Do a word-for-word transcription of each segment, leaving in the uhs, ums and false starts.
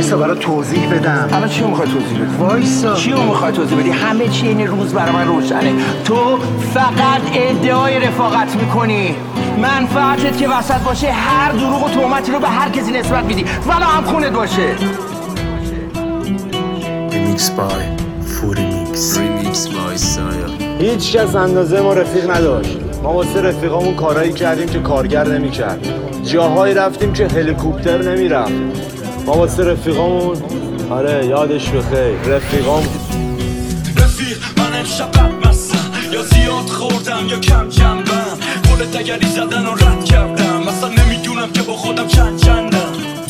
وایسا برای توضیح بدم. الان چی میخوای توضیح بدی؟ وایسا. چی میخوای توضیح بدی؟ همه چی این روز برای من روشنه. تو فقط ادعای رفاقت میکنی، منفعتت که وسط باشه هر دروغ و تهمتی رو به هر کسی نسبت میدی ولا هم خونت باشه. ریمیکس بای فوریمیکس. ریمیکس بای سایا. هیچ کس اندازه ما رفیق نداشت. ما واسه رفیقامون کارایی کردیم که کارگر نمی‌کرد. جاهایی رفتیم که هلیکوپتر نمیرفت. ما واسه رفیقامون آره یادش بخیر رفیقامون. رفیق من امشب بد مستم، یا زیاد خوردم یا کم جنبم. گل دگری زدن و رد کردم، مثلا نمیدونم که با خودم چند چندم.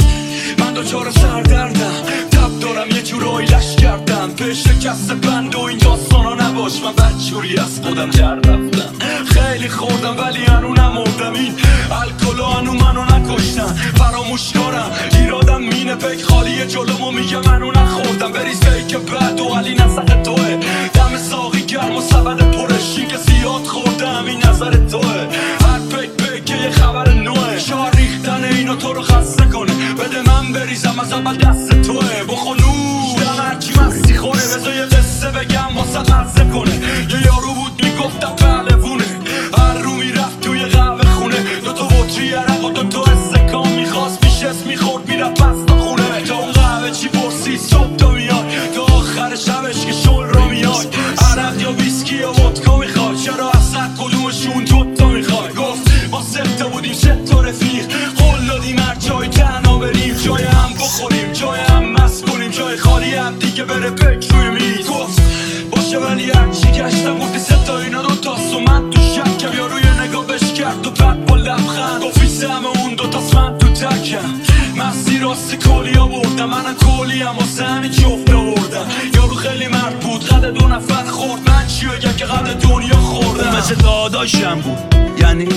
من دوچار سردردم، تب دارم یه جورایی لش کردم. به شکست بند و این داستانا نباش، من بدجوری از خودم در رفتم. خیلی خوردم ولی هنو نمردم، این الکل هنو منو نکشتن. فراموش کنم ایرادم مینه پیک خالیه جلومو میگه منو نخوردم. بریز پیک بعد و علی نسخ توه، دم ساقی گرم و سبد پرشی که زیاد خوردم این نظر توه. هر پیک پیک یه خبر نوه، شار ریختن اینو تو رو خسته کنه. بده من بریزم از اول دست توه. بخونوش دم هرچی مستی خوره، بذار یه قصه بگم واسه مزه کنه. یه یارو بود میگفتم پهلوونه، هر رو میرفت توی قهوه خونه. دو تا بطری عرق و دو تا استکان میخواست، پیش اسم میخورد میرفت پس تا خونه. تا اون قهوه چی پرسی صبح تا میاد، تا آخر شبش که شل را میاد. عرق یا ویسکی یا ودکا میخواد، چرا اصلا کدومشون دوتا میخواد. گفت ما سه تا بودیم سه تا رفیق، قول دادیم هر جای تنها بریم. جای هم بخوریم، جای هم مست کنیم، جای خالی هم دیگه بره پک روی میز. گفت باشه ولی هرچی گشتم گفتی سه تا اینا دو تاست و من تو شکم. یا روی نگاهش کرد و بعد با لبخند گفت فیسه همه اون دو تاست من تو تکم. مستی راستی کلی آوردم، منم کلی هم واسه همین جفت آوردم. یارو خیلی مرد بود، قد دو نفر خورد. من چی بگم که قد دنیا خوردم. مثل داداشم بود، یعنی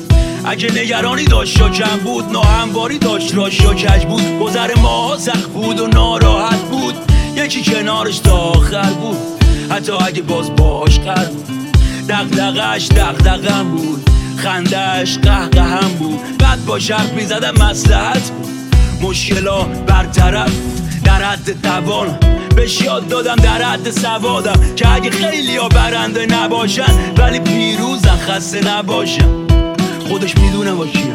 اگه نگرانی داشت یا کم بود، ناهمواری داشت راش یا کج بود. گذر ماها سخت بود و ناراحت بود، یکی کنارش تا آخر بود. حتی اگه باز باش قرد بود، دقدقش دقدقم بود، خندش قهقهم بود. بعد با شرط میزدم مصلحت بود، مشکلا برطرف در حد توان. بهش یاد دادم در حد سوادم که اگه خیلی ها برنده نباشن ولی پیروزن خسته نباشن. خودش میدونه با کیه،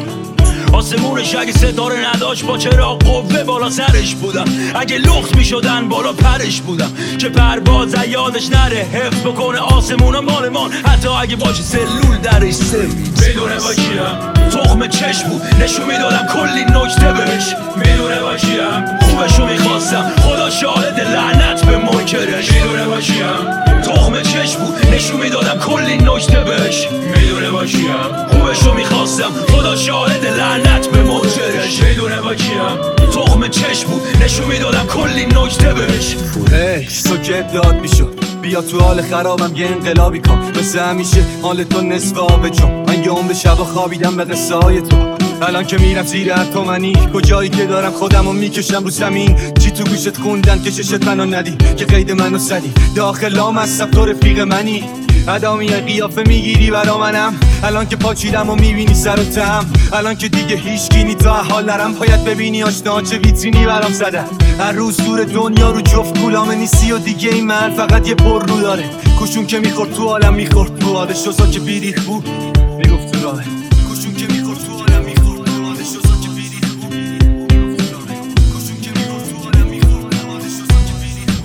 آسمونش اگه ستاره نداشت با چرا قوه بالا سرش بودم. اگه لخت میشدن بالا پرش بودم که پرواز یادش نره، حفظ بکنه آسمون و مالمان. حتی اگه باشه سلول درش سفید. میدونه با کیم، تخم چشم بود نشون میدادم کلی نکته بهش. میدونه با کیم، خوبشو میخواستم خدا شاهد لعنت به منکرش. میدونه با کیم، تخم چشم بود نشون میدادم کلی نکته بهش. میدونه با کیم، خوبشو میخواستم خدا شاهد لعنت به منکرش. میدونه با کیم، تخم چشم بود نشون میدادم کلی نکته بهش. هی سکت داد میشد، بیا تو حال خرابم یه انقلابی کن. مثل همیشه حال تو نصف آب جون. من یه به شب خوابیدم به قصه های تو. الان که میرم زیر اتمنی، کجایی که دارم خودمو میکشم رو زمین. چی تو گوشت خوندن که چشت منو ندی، که قید منو زدی داخلام هستم تو رفیق منی. ادامی قیافه میگیری برا منم، الان که پاچیدم و میبینی سر و تم. الان که دیگه هیچ گینی تا حال نرم، باید ببینی آشنا چه ویترینی برام زدن. هر روز دور دنیا رو جفت گولامه نیستی و دیگه این من فقط یه پر رو داره. کوشون که میخورد تو عالم میخورد تو آده شوزا که بیریخ بود میگفت تو راه. کوشون که میخورد تو عالم میخورد تو آده شوزا که بیریخ بود. کوشون که میخورد تو عالم میخورد تو آده شوزا که بیریخ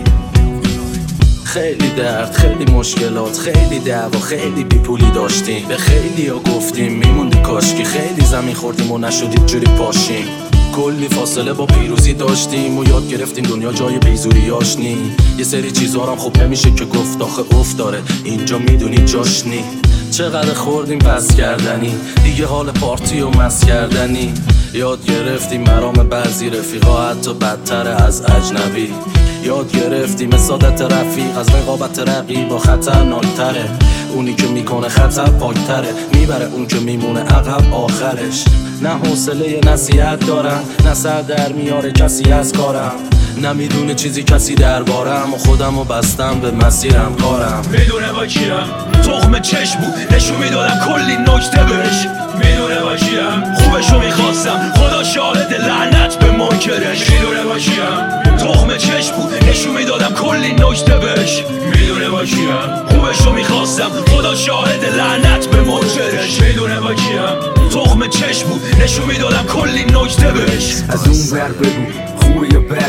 بود. خیلی درد، خیلی مشکلات، خیلی دعوا، خیلی بیپولی داشتیم. به خیلی ها گفتیم میموندی کاشکی، خیلی زمین خوردیم و نشدید جوری پاشیم. کلی فاصله با پیروزی داشتیم و یاد گرفتیم دنیا جای بیزوریاش نی. یه سری چیزا هم خوب نمیشه که گفت، آخه افت داره اینجا میدونی جاش نی. چقدر خوردیم پس کردنی، دیگه حال پارتی و مس کردنی. یاد گرفتیم مرام بعضی رفیقا حتی بدتر از اجنبی. یاد گرفتیم سادت رفیق از رقابت رقیبا خطرناکتره. اونی که میکنه خطر پاکتره، میبره اون که میمونه عقب آخرش. نه حوصله نصیحت دارم، نه سر در میاره کسی از کارم. نمیدونه چیزی کسی دربارم و خودم و بستم به مسیرم کارم. میدونه با کیم تخم چشم بود نشون میدادم کلی نکته بهش. میدونه با کیم خوبشو میخواستم خدا شاهد لعنت به منکرش. میدونه با کیم تخم چشم بود نشون میدادم کلی نکته بهش. میدونه با کیم خوبشو میخواستم خدا شاهد لعنت به منکرش. میدونه با کیم تخم چشم بود نشون میدادم کلی نکته بهش. از اون ور بگو خوبه یا بد،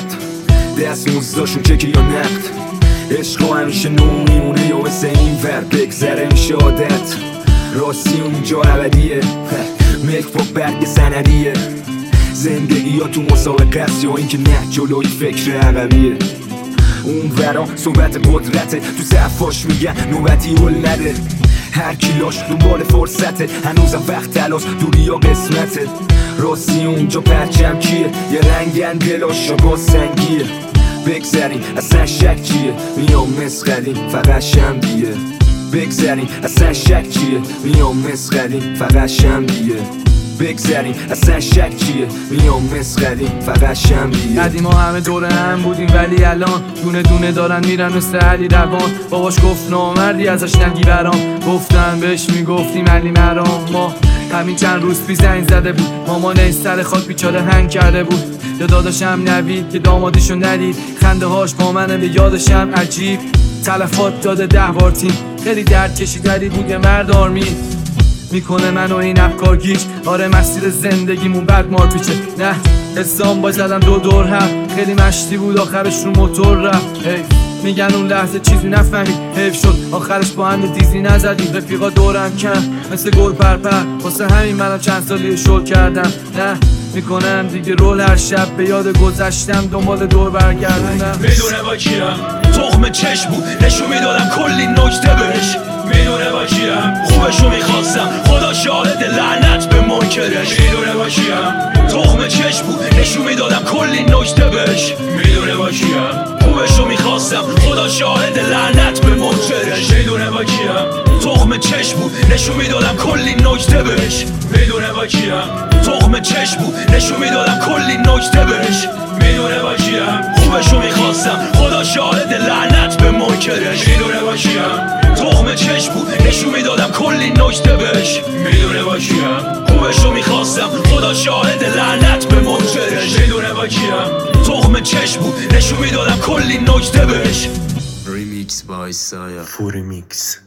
دست موزداشون چکی یا نقد. عشق همیشه نو میمونه یا مثل این ور بگذره میشه عادت. راستی اونجا ابدیه ملک با برگ سندیه. زندگی یا تو مسابقه است یا اینکه نه جلوی فکر عقبیه. اون ورا صحبت قدرته تو صفاش میگن نوبتی هل نده. هر کیلاش دنبال فرصته هنوزم وقت تلاس دوری یا قسمته. راستی اونجا پرچم کیه یه رنگن دلاش یا باز سنگیه. بگذریم اصلا شک چیه میام مسخریم فقط شنبیه. بگذریم اصلا شک چیه میام مسخریم فقط شنبیه. بگذریم اصلا شک چیه میام مسخریم فقط شنبیه. قدیما همه دور هم بودیم ولی الان دونه دونه دارن میرن مثل علی روان. باباش گفت نامردی ازش نگی برام. گفتن بهش میگفتیم علی مرام. ما همین چند روز پیش زنگ زده بود مامان سر خاک بیچاره هنگ کرده بود. یا داداشم نوید که دامادیشو ندید خنده هاش با منه به یادشم عجیب. تلفات داده ده بار تیم خیلی درد کشید ولی بود یه مرد آرمی. میکنه منو این افکار گیج. آره مسیر زندگیمون بد مار پیچه. نه حسام با زدم دو دور هم خیلی مشتی بود آخرش رو موتور رفت. میگن اون لحظه چیزی نفهمید حیف شد آخرش با هم دیزی نزدیم. رفیقا دورم کم مثل گل پرپر واسه همین منم چند سالی شل کردم. نه میکنم دیگه رول هر شب به یاد گذشتم دنبال دور برگردونم. میدونه با کیم تخم چشم بود نشون میدادم کلی نکته بهش. میدونه با کیم خوبشو میخواستم خدا شاهد لعنت به منکرش. میدونه با کیم تخم چشم بود نشون میدادم کلی نکته بهش. میدونه با کیم خوبشو میخواستم خدا شاهد لعنت به منکرش. میدونه با کیم تخم چشم بود نشون میدادم کلی نکته بهش. میدونه با کیم تخم چشم بود نشون میدادم کلی نکته بهش. میدونه با کیم خوبشو میخواستم خدا شاهد لعنت به منکرش. میدونه با کیم تخم چشم بود نشون میدادم کلی نکته بهش. میدونه با کیم خوبشو میخواستم خدا شاهد لعنت به منکرش. میدونه با کیم تخم چشم بود نشون میدادم کلی نکته بهش. ریمیکس بای سایا فوریمیکس.